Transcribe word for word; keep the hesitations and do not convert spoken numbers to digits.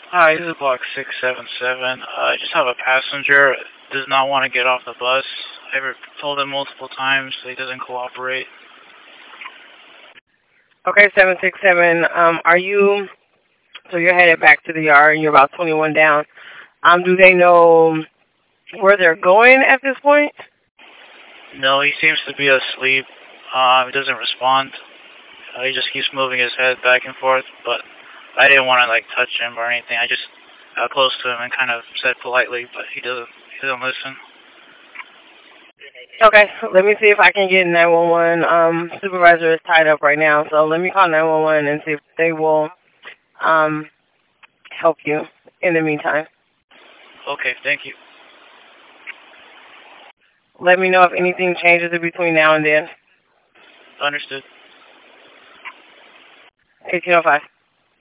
Hi, this is block six seven seven. Uh, I just have a passenger does not want to get off the bus. I've told him multiple times so he doesn't cooperate. Okay, seven six seven. Um, are you? So you're headed back to the yard, and you're about twenty-one down. Um, do they know where they're going at this point? No, he seems to be asleep. Uh, he doesn't respond. Uh, he just keeps moving his head back and forth, but I didn't want to like touch him or anything. I just got close to him and kind of said politely, but he doesn't. He doesn't listen. Okay, let me see if I can get nine one one. Um, supervisor is tied up right now, so let me call nine one one and see if they will um help you in the meantime. Okay, thank you. Let me know if anything changes in between now and then. Understood. eighteen oh five.